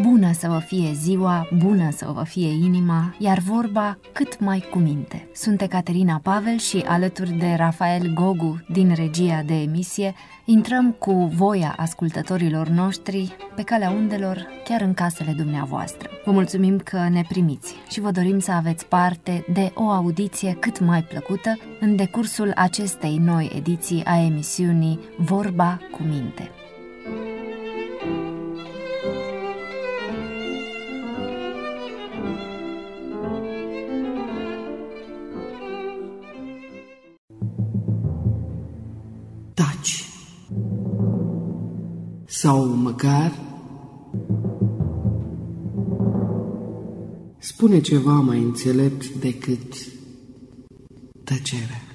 Bună să vă fie ziua, bună să vă fie inima, iar vorba cât mai cu minte. Sunt Ecaterina Pavel și alături de Rafael Gogu din regia de emisie, intrăm cu voia ascultătorilor noștri pe calea undelor, chiar în casele dumneavoastră. Vă mulțumim că ne primiți și vă dorim să aveți parte de o audiție cât mai plăcută în decursul acestei noi ediții a emisiunii Vorba cu minte. Taci. Sau măcar spune ceva mai înțelept decât tăcerea.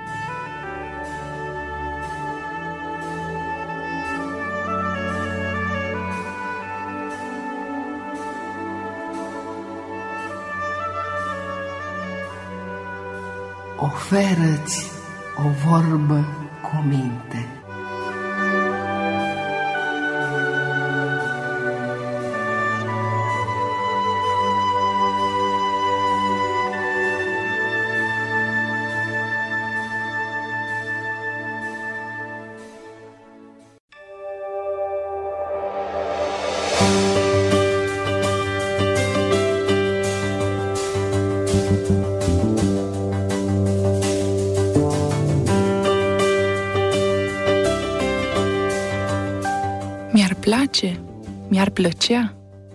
Oferă-ți o vorbă cu minte. Mi-ar place, mi-ar plăcea.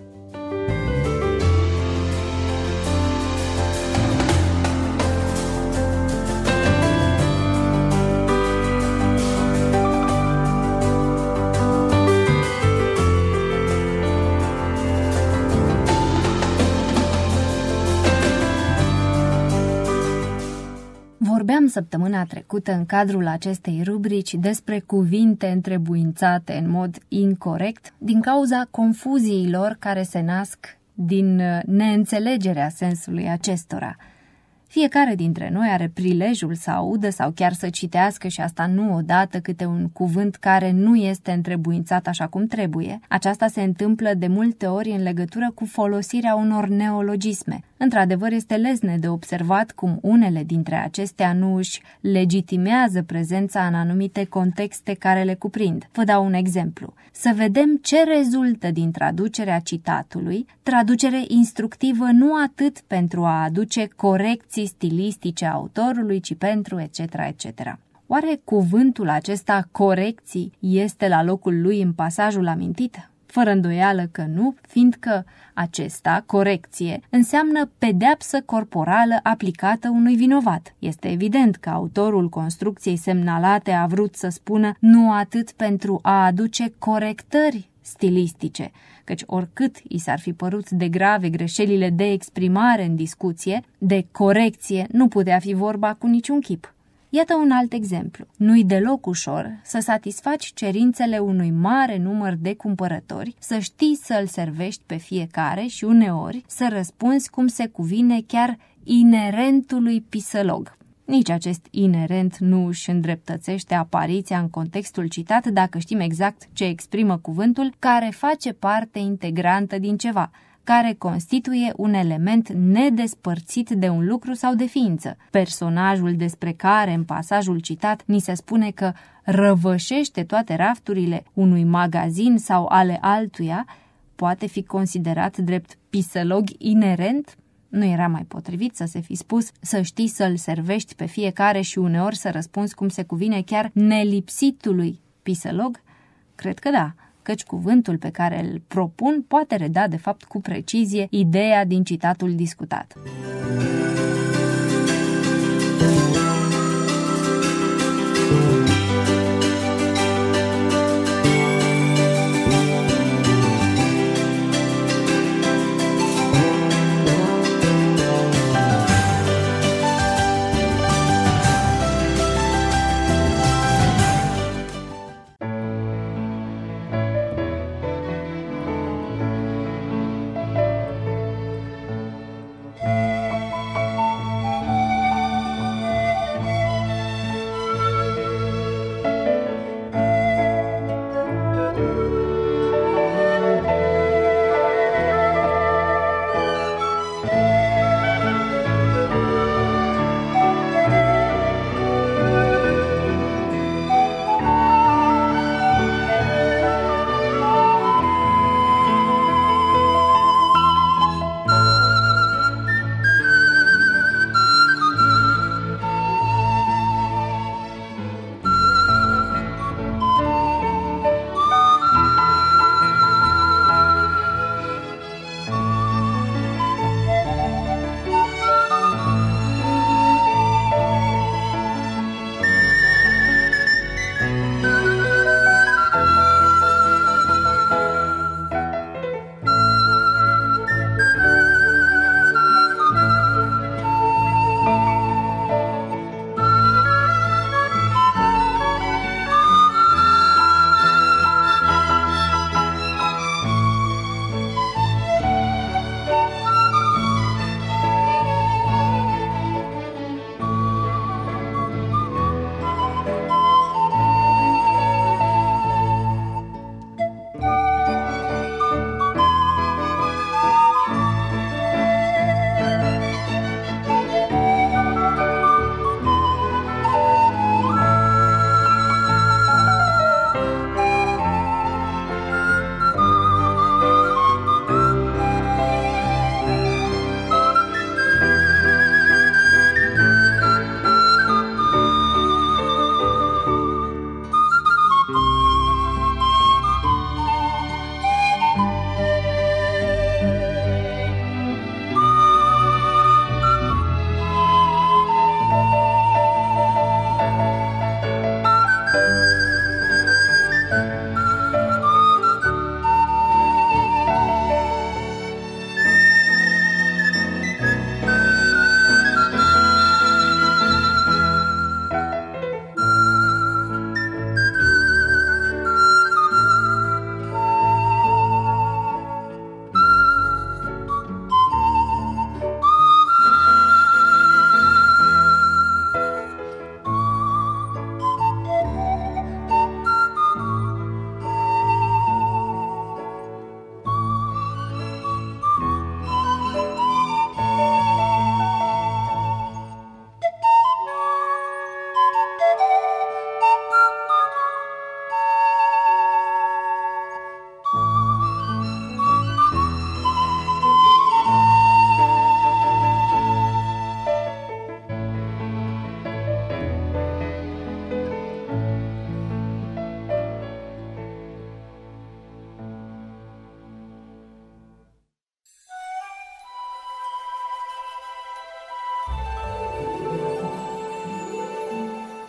Vorbeam săptămâna trecută în cadrul acestei rubrici despre cuvinte întrebuințate în mod incorect din cauza confuziilor care se nasc din neînțelegerea sensului acestora. Fiecare dintre noi are prilejul să audă sau chiar să citească, și asta nu odată, câte un cuvânt care nu este întrebuințat așa cum trebuie. Aceasta se întâmplă de multe ori în legătură cu folosirea unor neologisme. Într-adevăr, este lezne de observat cum unele dintre acestea nu își legitimează prezența în anumite contexte care le cuprind. Vă dau un exemplu. Să vedem ce rezultă din traducerea citatului, traducere instructivă nu atât pentru a aduce corecții stilistice autorului, ci pentru etc. etc. Oare cuvântul acesta corecții este la locul lui în pasajul amintit? Fără îndoială că nu, fiindcă acesta, corecție, înseamnă pedeapsă corporală aplicată unui vinovat. Este evident că autorul construcției semnalate a vrut să spună nu atât pentru a aduce corectări stilistice, căci oricât i s-ar fi părut de grave greșelile de exprimare în discuție, de corecție nu putea fi vorba cu niciun chip. Iată un alt exemplu. Nu-i deloc ușor să satisfaci cerințele unui mare număr de cumpărători, să știi să-l servești pe fiecare și uneori să răspunzi cum se cuvine chiar inerentului pisălog. Nici acest inerent nu își îndreptățește apariția în contextul citat dacă știm exact ce exprimă cuvântul, care face parte integrantă din ceva, care constituie un element nedespărțit de un lucru sau de ființă. Personajul despre care în pasajul citat ni se spune că răvășește toate rafturile unui magazin sau ale altuia, poate fi considerat drept pisălog inerent? Nu era mai potrivit să se fi spus să știi să-l servești pe fiecare și uneori să răspunzi cum se cuvine chiar nelipsitului pisălog? Cred că da, căci cuvântul pe care îl propun poate reda de fapt cu precizie ideea din citatul discutat.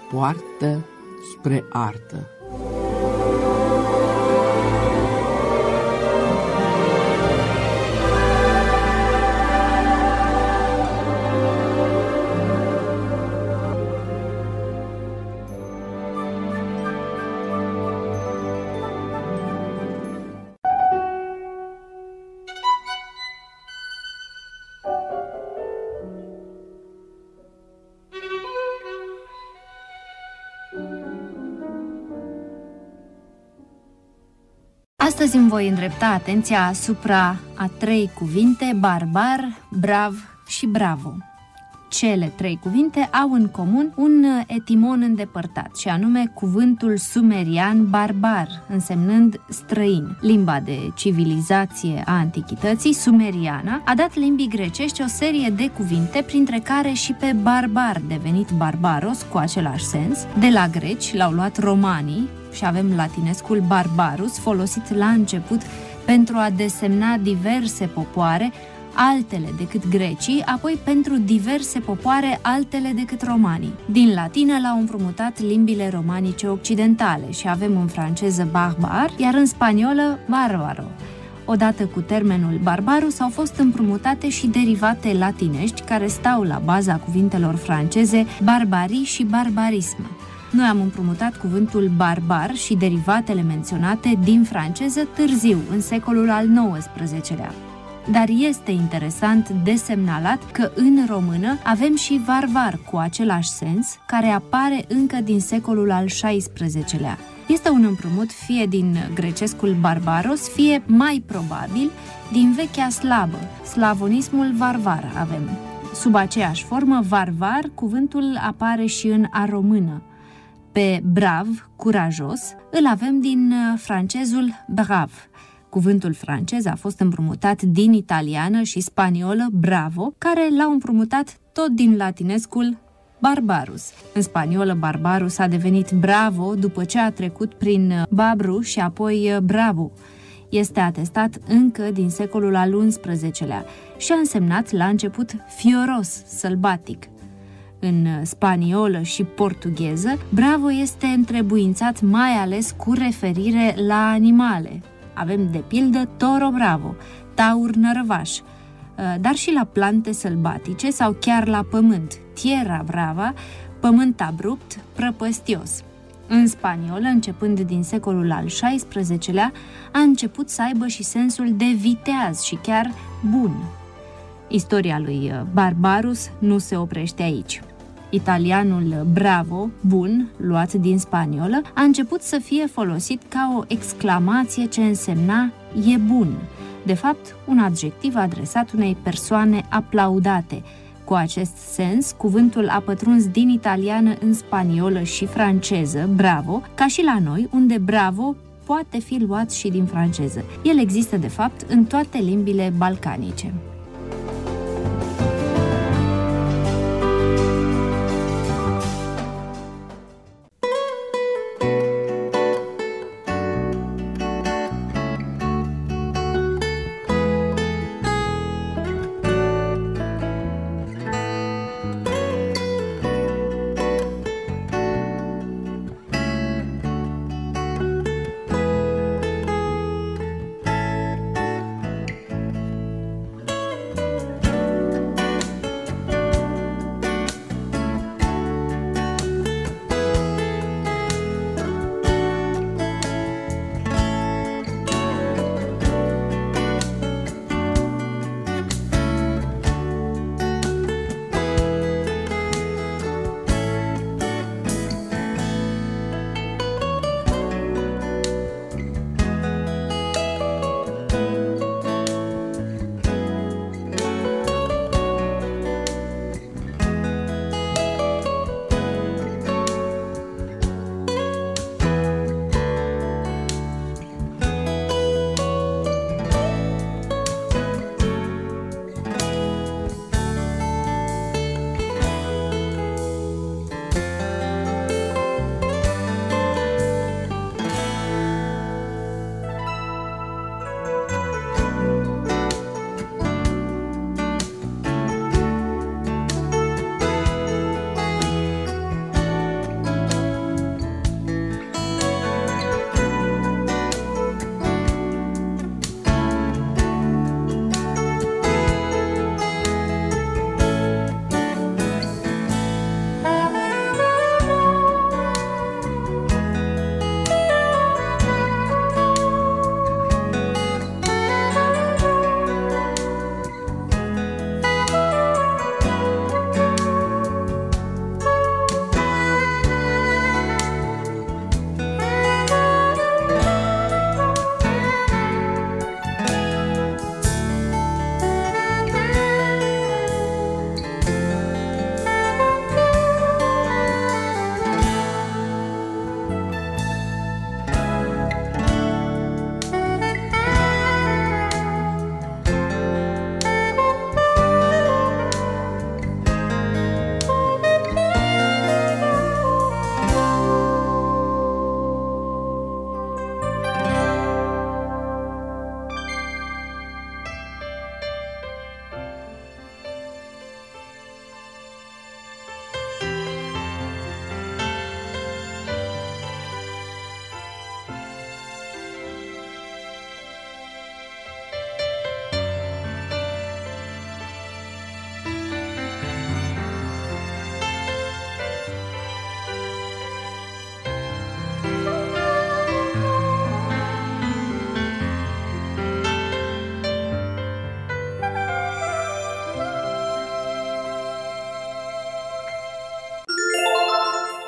poartă spre artă. Astăzi îmi voi îndrepta atenția asupra a 3 cuvinte: barbar, brav și bravo. Cele 3 cuvinte au în comun un etimon îndepărtat, și anume cuvântul sumerian barbar, însemnând străin. Limba de civilizație a antichității, sumeriana, a dat limbii grecești o serie de cuvinte, printre care și pe barbar, devenit barbaros, cu același sens. De la greci l-au luat romanii și avem latinescul barbarus, folosit la început pentru a desemna diverse popoare, altele decât grecii, apoi pentru diverse popoare, altele decât romanii. Din latină l-au împrumutat limbile romanice occidentale și avem în franceză barbar, iar în spaniolă barbaro. Odată cu termenul barbarus au fost împrumutate și derivate latinești care stau la baza cuvintelor franceze barbarie și barbarism. Noi am împrumutat cuvântul barbar și derivatele menționate din franceză târziu, în secolul al XIX-lea. Dar este interesant de semnalat că în română avem și varvar cu același sens, care apare încă din secolul al XVI-lea. Este un împrumut fie din grecescul barbaros, fie, mai probabil, din vechea slavă, slavonismul varvar avem. Sub aceeași formă, varvar, cuvântul apare și în a română. Pe brav, curajos, îl avem din francezul brav. Cuvântul francez a fost împrumutat din italiană și spaniolă bravo, care l-au împrumutat tot din latinescul barbarus. În spaniolă, barbarus a devenit bravo după ce a trecut prin babru și apoi bravo. Este atestat încă din secolul al XI-lea și a însemnat la început fioros, sălbatic. În spaniolă și portugheză, bravo este întrebuințat mai ales cu referire la animale. Avem, de pildă, toro bravo, taur nărăvaș, dar și la plante sălbatice sau chiar la pământ, tierra brava, pământ abrupt, prăpăstios. În spaniolă, începând din secolul al XVI-lea, a început să aibă și sensul de viteaz și chiar bun. Istoria lui Barbarus nu se oprește aici. Italianul bravo, bun, luat din spaniolă, a început să fie folosit ca o exclamație ce însemna e bun, de fapt un adjectiv adresat unei persoane aplaudate. Cu acest sens, cuvântul a pătruns din italiană în spaniolă și franceză, bravo, ca și la noi, unde bravo poate fi luat și din franceză. El există, de fapt, în toate limbile balcanice.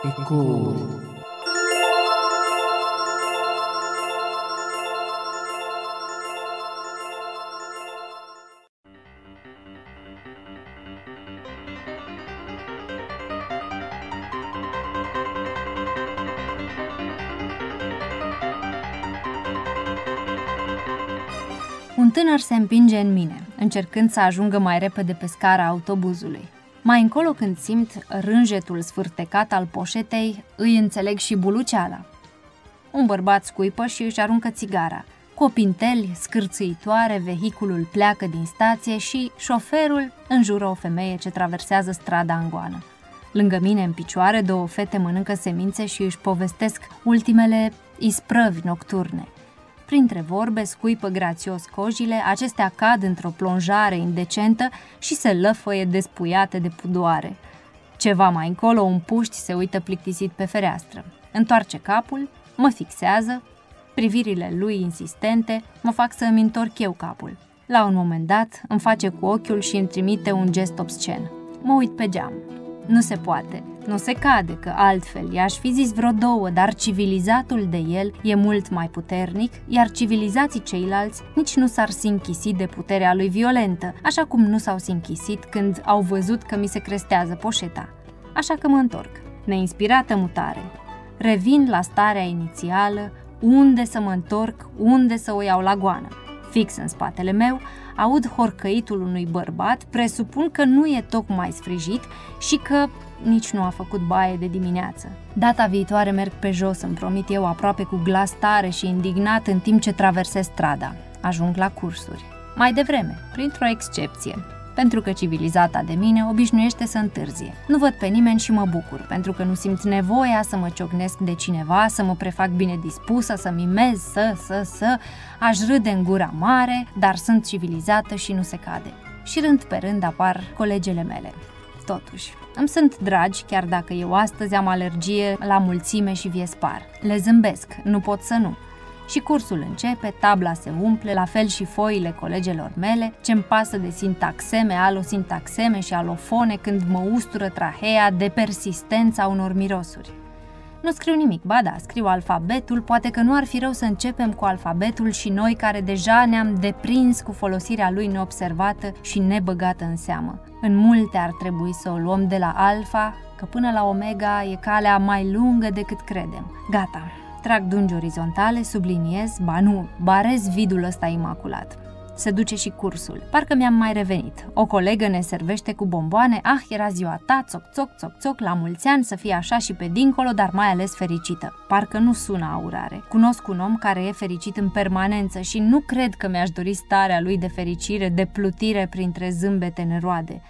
Ecouri. Un tânăr se împinge în mine, încercând să ajungă mai repede pe scara autobuzului. Mai încolo, când simt rânjetul sfârtecat al poșetei, îi înțeleg și buluceala. Un bărbat scuipă și își aruncă țigara. Cu opinteli scârțâitoare, vehiculul pleacă din stație și șoferul înjură o femeie ce traversează strada în goană. Lângă mine, în picioare, două fete mănâncă semințe și își povestesc ultimele isprăvi nocturne. Printre vorbe scuipă grațios cojile, acestea cad într-o plonjare indecentă și se lăfăie despuiate de pudoare. Ceva mai încolo, un puști se uită plictisit pe fereastră. Întoarce capul, mă fixează, privirile lui insistente mă fac să îmi întorc eu capul. La un moment dat, îmi face cu ochiul și îmi trimite un gest obscen. Mă uit pe geam. Nu se poate, nu se cade, că altfel i-aș fi zis vreo două, dar civilizatul de el e mult mai puternic, iar civilizații ceilalți nici nu s-ar sinchisi de puterea lui violentă, așa cum nu s-au sinchisit când au văzut că mi se crestează poșeta. Așa că mă întorc. Neinspirată mutare. Revin la starea inițială, unde să mă întorc, unde să o iau la goană. Fix în spatele meu, aud horcăitul unui bărbat, presupun că nu e tocmai sfrijit și că nici nu a făcut baie de dimineață. Data viitoare merg pe jos, îmi promit eu, aproape cu glas tare și indignat, în timp ce traversez strada. Ajung la cursuri. Mai devreme, printr-o excepție, pentru că civilizata de mine obișnuiește să întârzie. Nu văd pe nimeni și mă bucur, pentru că nu simt nevoia să mă ciocnesc de cineva, să mă prefac bine dispusă, să mimez, aș râde în gura mare, dar sunt civilizată și nu se cade. Și rând pe rând apar colegele mele. Totuși, îmi sunt dragi, chiar dacă eu astăzi am alergie la mulțime și viespar. Le zâmbesc, nu pot să nu. Și cursul începe, tabla se umple, la fel și foile colegelor mele, ce-mi pasă de sintaxeme, alosintaxeme și alofone când mă ustură trahea de persistența unor mirosuri. Nu scriu nimic, ba da, scriu alfabetul, poate că nu ar fi rău să începem cu alfabetul și noi care deja ne-am deprins cu folosirea lui neobservată și nebăgată în seamă. În multe ar trebui să o luăm de la alfa, că până la omega e calea mai lungă decât credem. Gata. Trag dungi orizontale, subliniez, barez vidul ăsta imaculat. Se duce și cursul. Parcă mi-am mai revenit. O colegă ne servește cu bomboane. Era ziua ta, țoc, la mulți ani, să fie așa și pe dincolo, dar mai ales fericită. Parcă nu sună aurare. Cunosc un om care e fericit în permanență și nu cred că mi-aș dori starea lui de fericire, de plutire printre zâmbete neroade.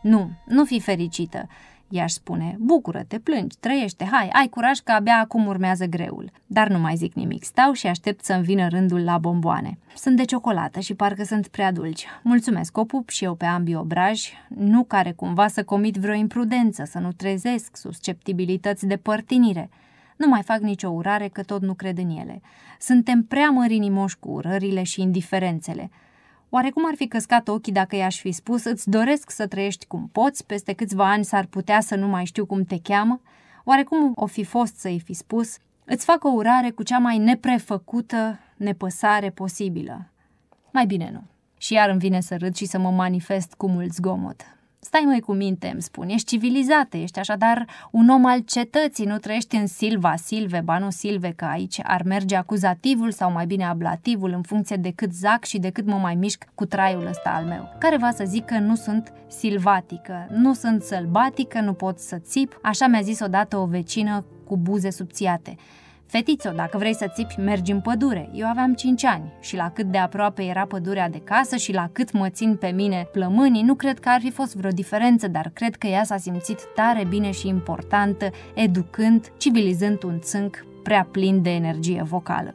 Nu fi fericită. I-aș spune, bucură-te, plângi, trăiește, hai, ai curaj că abia acum urmează greul. Dar nu mai zic nimic, stau și aștept să-mi vină rândul la bomboane. Sunt de ciocolată și parcă sunt prea dulci. Mulțumesc, o pup și eu pe ambii obraji, nu care cumva să comit vreo imprudență, să nu trezesc susceptibilități de părtinire. Nu mai fac nicio urare, că tot nu cred în ele. Suntem prea mărinimoși cu urările și indiferențele. Oare cum ar fi căscat ochii dacă i-aș fi spus, îți doresc să trăiești cum poți, peste câțiva ani s-ar putea să nu mai știu cum te cheamă? Oare cum o fi fost să-i fi spus, îți fac o urare cu cea mai neprefăcută nepăsare posibilă? Mai bine nu. Și iar îmi vine să râd și să mă manifest cu mult zgomot. Stai măi cu minte, îmi spun, ești civilizată, ești așadar un om al cetății, nu trăiești în silva, silve, ba nu silve, că aici ar merge acuzativul sau mai bine ablativul în funcție de cât zac și de cât mă mai mișc cu traiul ăsta al meu. Care va să zic că nu sunt silvatică, nu sunt sălbatică, nu pot să țip, așa mi-a zis odată o vecină cu buze subțiate. Fetițo, dacă vrei să țipi, mergi în pădure. Eu aveam 5 ani și la cât de aproape era pădurea de casă și la cât mă țin pe mine plămânii, nu cred că ar fi fost vreo diferență, dar cred că ea s-a simțit tare bine și importantă, educând, civilizând un țânc prea plin de energie vocală.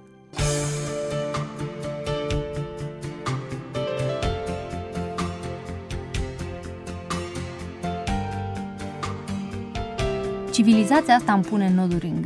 Civilizația asta îmi pune noduri în gât.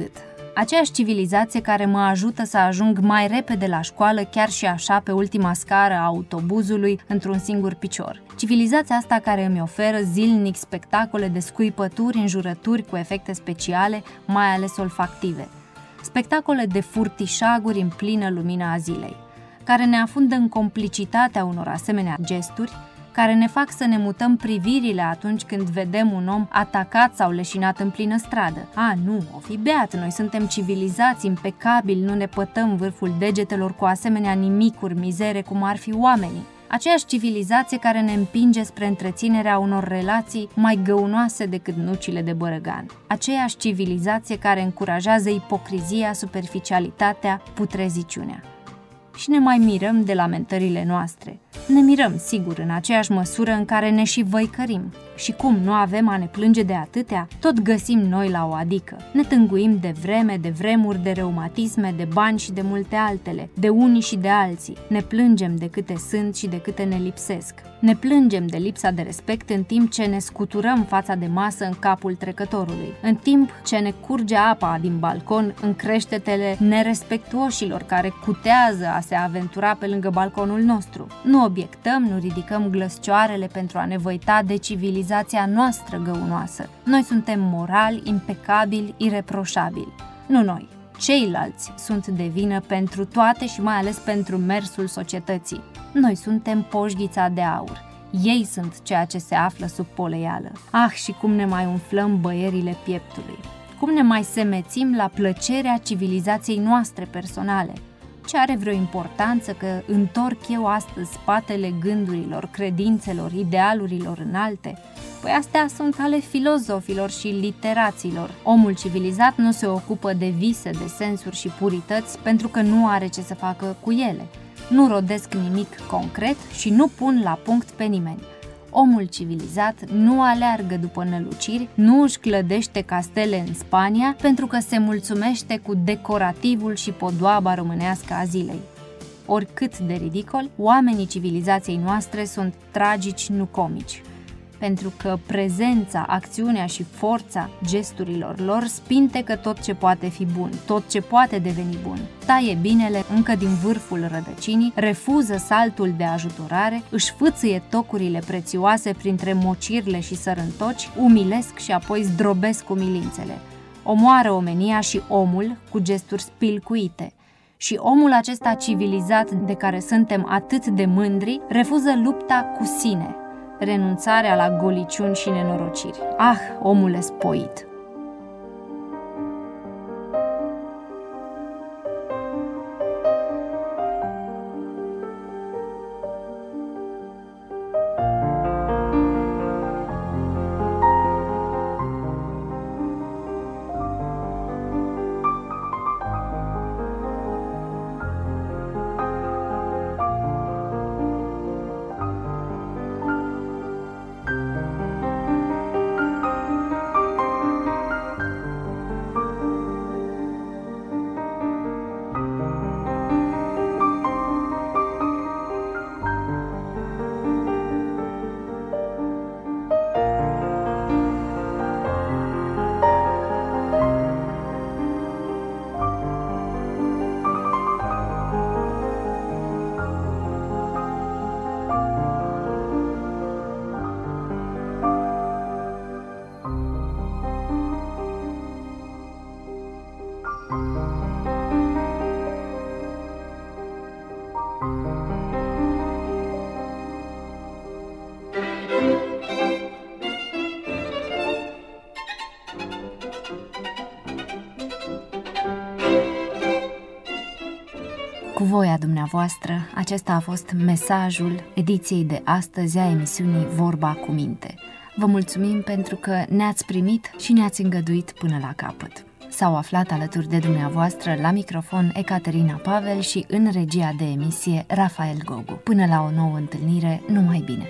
Aceeași civilizație care mă ajută să ajung mai repede la școală, chiar și așa pe ultima scară a autobuzului, într-un singur picior. Civilizația asta care îmi oferă zilnic spectacole de scuipături, înjurături cu efecte speciale, mai ales olfactive. Spectacole de furtișaguri în plină lumina a zilei, care ne afundă în complicitatea unor asemenea gesturi, care ne fac să ne mutăm privirile atunci când vedem un om atacat sau leșinat în plină stradă. Nu, o fi beat, noi suntem civilizați, impecabili, nu ne pătăm vârful degetelor cu asemenea nimicuri, mizere cum ar fi oamenii. Aceeași civilizație care ne împinge spre întreținerea unor relații mai găunoase decât nucile de bărăgan. Aceeași civilizație care încurajează ipocrizia, superficialitatea, putreziciunea. Și ne mai mirăm de lamentările noastre. Ne mirăm, sigur, în aceeași măsură în care ne și văicărim. Și cum nu avem a ne plânge de atâtea, tot găsim noi la o adică. Ne tânguim de vreme, de vremuri, de reumatisme, de bani și de multe altele, de unii și de alții. Ne plângem de câte sunt și de câte ne lipsesc. Ne plângem de lipsa de respect în timp ce ne scuturăm fața de masă în capul trecătorului, în timp ce ne curge apa din balcon în creștetele nerespectuoșilor care cutează a se aventura pe lângă balconul nostru. Nu obiectăm, nu ridicăm glăscioarele pentru a ne văita de civilizația noastră găunoasă. Noi suntem morali, impecabili, ireproșabili. Nu noi. Ceilalți sunt de vină pentru toate și mai ales pentru mersul societății. Noi suntem poșghița de aur. Ei sunt ceea ce se află sub poleială. Și cum ne mai umflăm băierile pieptului. Cum ne mai semețim la plăcerea civilizației noastre personale. Ce are vreo importanță că întorc eu astăzi spatele gândurilor, credințelor, idealurilor înalte? Păi astea sunt ale filozofilor și literaților. Omul civilizat nu se ocupă de vise, de sensuri și purități pentru că nu are ce să facă cu ele. Nu rodesc nimic concret și nu pun la punct pe nimeni. Omul civilizat nu aleargă după năluciri, nu își clădește castele în Spania pentru că se mulțumește cu decorativul și podoaba românească a zilei. Oricât de ridicol, oamenii civilizației noastre sunt tragici, nu comici. Pentru că prezența, acțiunea și forța gesturilor lor spintecă tot ce poate fi bun, tot ce poate deveni bun. Taie binele încă din vârful rădăcinii, refuză saltul de ajutorare, își fâțâie tocurile prețioase printre mocirle și sărântoci, umilesc și apoi zdrobesc umilințele. Omoară omenia și omul cu gesturi spilcuite. Și omul acesta civilizat de care suntem atât de mândri refuză lupta cu sine, renunțarea la goliciuni și nenorociri. Omule spoit! Cu voia dumneavoastră, acesta a fost mesajul ediției de astăzi a emisiunii Vorba cu Minte. Vă mulțumim pentru că ne-ați primit și ne-ați îngăduit până la capăt. S-au aflat alături de dumneavoastră la microfon Ecaterina Pavel și în regia de emisie Rafael Gogu. Până la o nouă întâlnire, numai bine!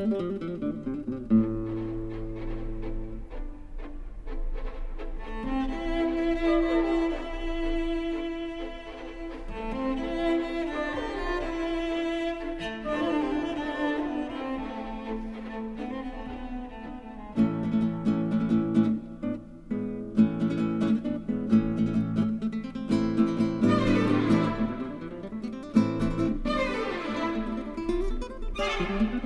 Thank you.